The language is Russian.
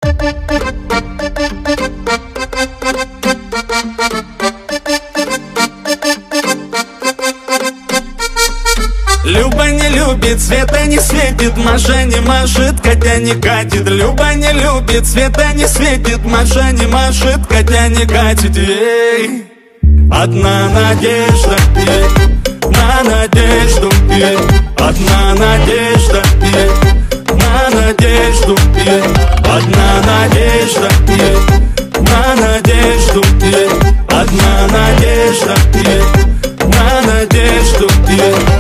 Люба не любит, Света не светит, Маша не машет, Катя не катит. Люба не любит, Света не светит, Маша не машет, Катя не катит. Ей, одна надежда, ей, на надежду, ей, одна надежда, ей, на надежду, ей, одна надежда, ей, на надежду, ей, одна надежда, ей, на надежду, ей.